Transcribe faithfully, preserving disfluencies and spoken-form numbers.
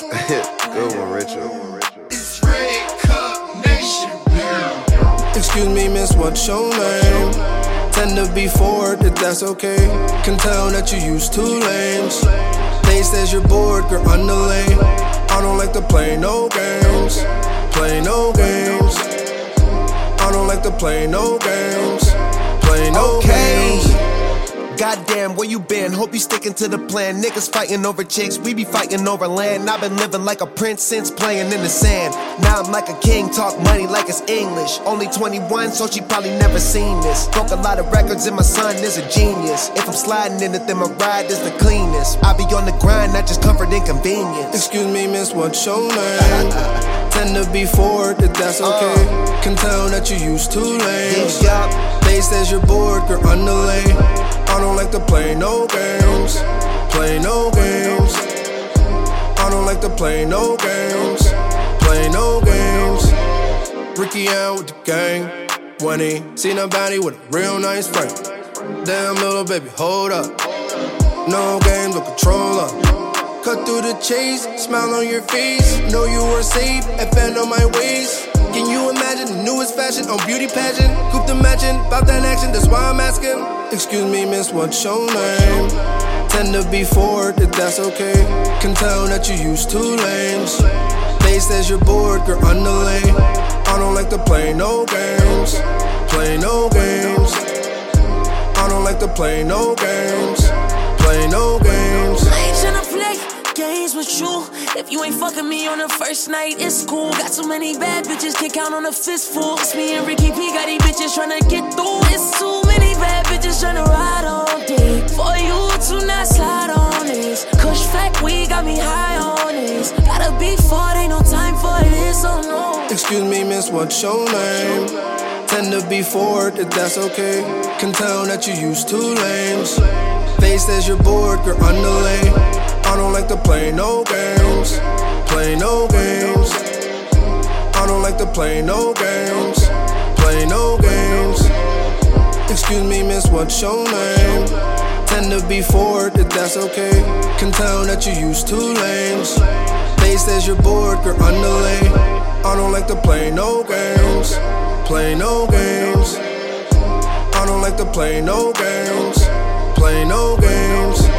Good one, Richard. It's Red Cup Nation. Excuse me, miss, what's your name? Tend to be forward, if that's okay. Can tell that you use two lanes. They says you're bored, girl, underlay. I don't like to play no games. Play no games. I don't like to play no games. Play no okay. games. Goddamn, where you been? Hope you sticking to the plan. Niggas fighting over chicks, we be fighting over land. I've been living like a prince since playing in the sand. Now I'm like a king, talk money like it's English. Only twenty-one, so she probably never seen this. Broke a lot of records and my son is a genius. If I'm sliding in it, then my ride is the cleanest. I be on the grind, not just comfort and convenience. Excuse me, miss, what's your name? Tend to be forward, if that's okay. Can tell that you use two lanes. They says you're bored, girl, underlay. I don't like to play no games. Play no games. I don't like to play no games. Play no games. Ricky out with the gang. When he seen a baddie with a real nice frame. Damn, little baby, hold up. No games, no controller. Cut through the chase, smile on your face. Know you were safe, and fan on my waist. Can you imagine the newest fashion on beauty pageant? Cooped imagine about that action, that's why I'm asking. Excuse me, miss, what's your name? Tend to be forward, if that's okay. Can tell that you use two lanes. They says you're bored, girl, underlay. I don't like to play no games. Play no games. I don't like to play no games. Play no games. I ain't tryna play games with you. If you ain't fucking me on the first night, it's cool. Got so many bad bitches, can't count on a fistful. It's me and Ricky P, got these bitches tryna get through. It's too many bad bitches tryna ride on dick. For you to not slide on this. Kush fact, we got me high on this. Gotta be fought, ain't no time for this, oh no. Excuse me, miss, what's your name? Tend to be forward, if that's okay. Can tell that you use two lanes. They says you're bored, girl, underlay. I don't like to play no games. Play no games. I don't like to play no games. Play no games. Excuse me, miss, what's your name? Tend to be forward, if that's okay. Can tell that you use two lanes. They says you're bored, girl, underlay. I don't like to play no games. Play no games. I don't like to play no games. Play no games.